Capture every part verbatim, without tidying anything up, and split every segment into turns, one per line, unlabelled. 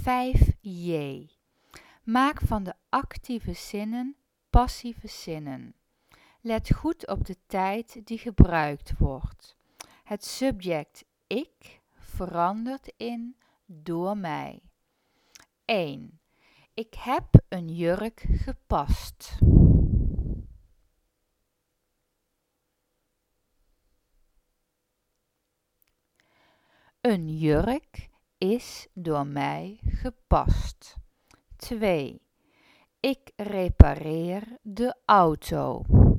vijf J. Maak van de actieve zinnen passieve zinnen. Let goed op de tijd die gebruikt wordt. Het subject ik verandert in door mij. één. Ik heb een jurk gepast. Een jurk is door mij gepast. twee. Ik repareer de auto.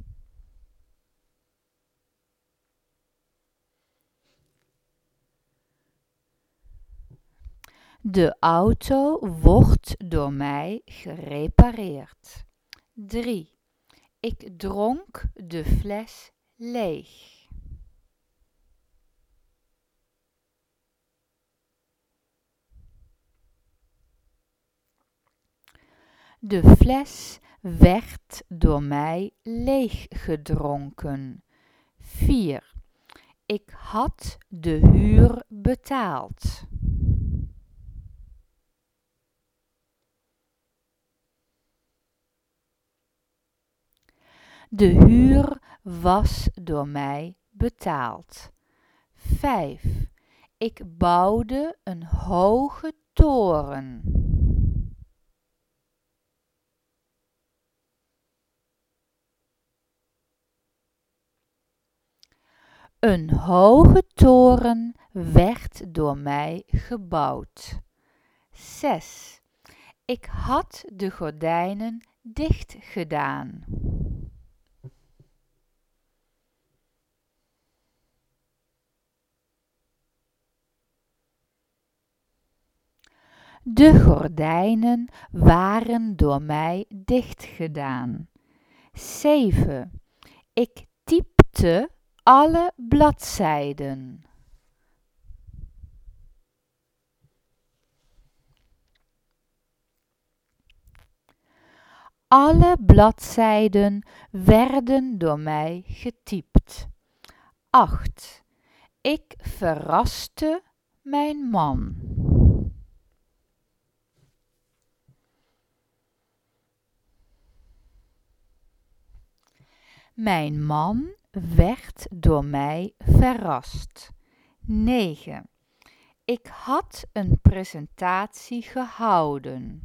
De auto wordt door mij gerepareerd. drie. Ik dronk de fles leeg. De fles werd door mij leeggedronken. vier. Ik had de huur betaald. De huur was door mij betaald. vijf. Ik bouwde een hoge toren. Een hoge toren werd door mij gebouwd. zes. Ik had de gordijnen dicht gedaan. De gordijnen waren door mij dicht gedaan. zeven. Ik typte alle bladzijden. Alle bladzijden werden door mij getypt. acht. Ik verraste mijn man. Mijn man werd door mij verrast. negen. Ik had een presentatie gehouden.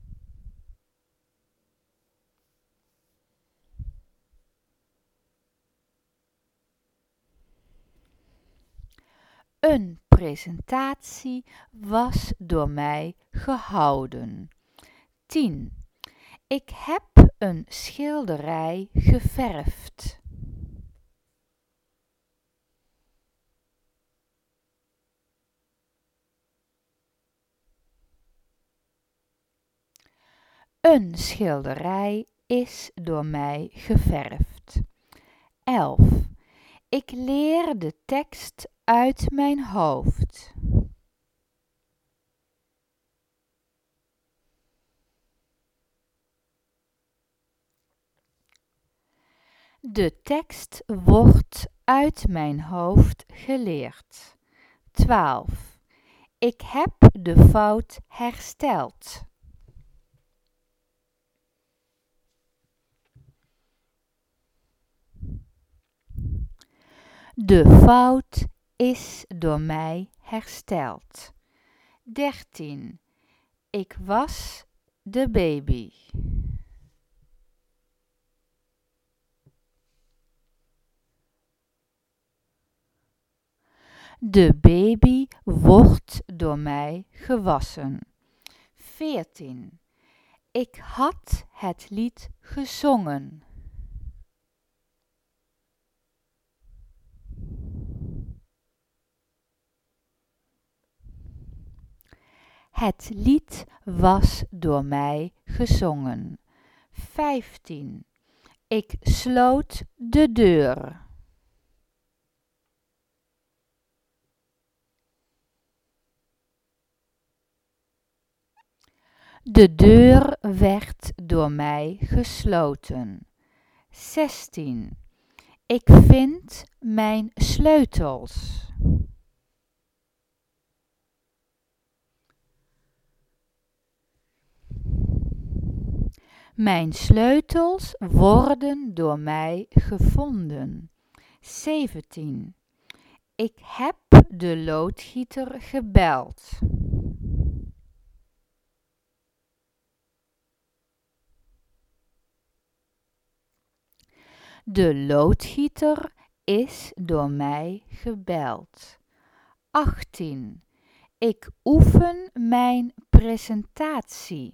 Een presentatie was door mij gehouden. tien. Ik heb een schilderij geverfd. Een schilderij is door mij geverfd. elf. Ik leer de tekst uit mijn hoofd. De tekst wordt uit mijn hoofd geleerd. twaalf. Ik heb de fout hersteld. De fout is door mij hersteld. dertien. Ik was de baby. De baby wordt door mij gewassen. veertien. Ik had het lied gezongen. Het lied was door mij gezongen. vijftien. Ik sloot de deur. De deur werd door mij gesloten. zestien. Ik vind mijn sleutels. Mijn sleutels worden door mij gevonden. zeventien. Ik heb de loodgieter gebeld. De loodgieter is door mij gebeld. achttien. Ik oefen mijn presentatie.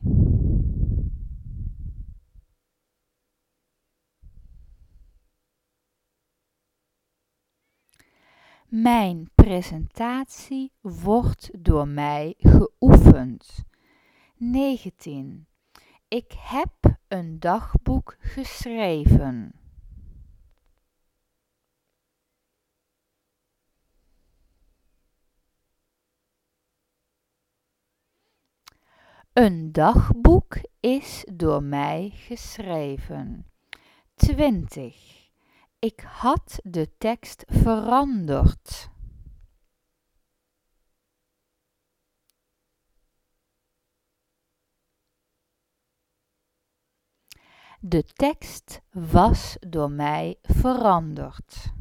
Mijn presentatie wordt door mij geoefend. negentien. Ik heb een dagboek geschreven. Een dagboek is door mij geschreven. twintig. Ik had de tekst veranderd. De tekst was door mij veranderd.